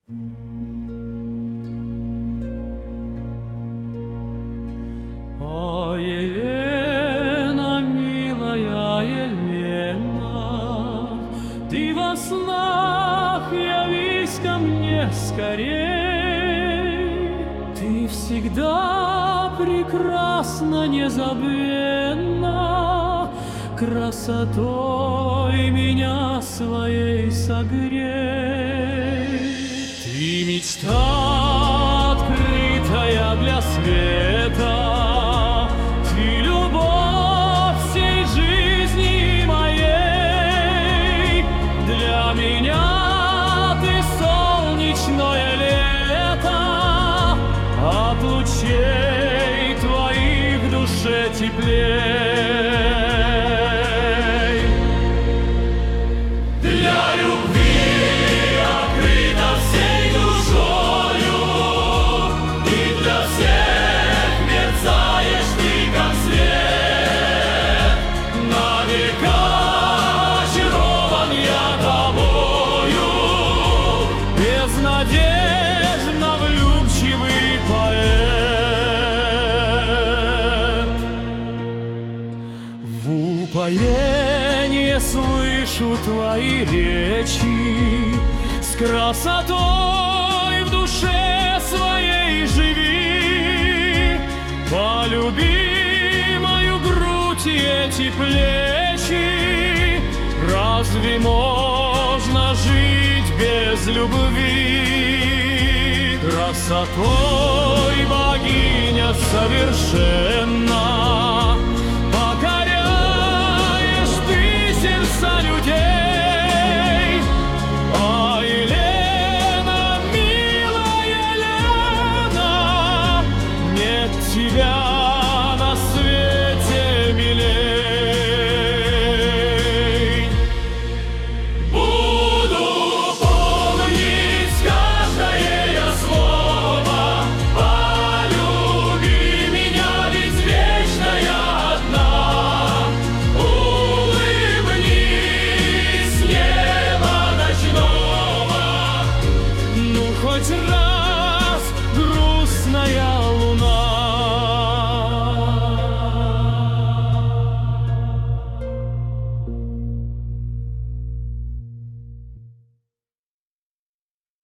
О, Елена, милая Елена, ты во снах явись ко мне скорей. Ты всегда прекрасна, незабвенна, красотой меня своей согрей. Ты мечта, открытая для света, ты любовь всей жизни моей. Для меня ты солнечное лето, от лучей твоих в душе теплей. Для любви открыта всей душою, и для всех мерцаешь ты, как свет. На века очарован я тобою, безнадежно влюбчивый поэт. В упоенье слышу твои речи, с красотой в душе своей живи. Полюби мою грудь и эти плечи, разве можно жить без любви? Красотой богиня совершенна,